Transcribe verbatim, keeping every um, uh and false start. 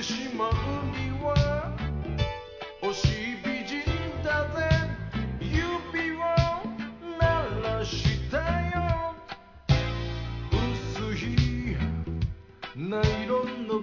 しまうには推し美人だぜ指を鳴らしたよ薄いナイロ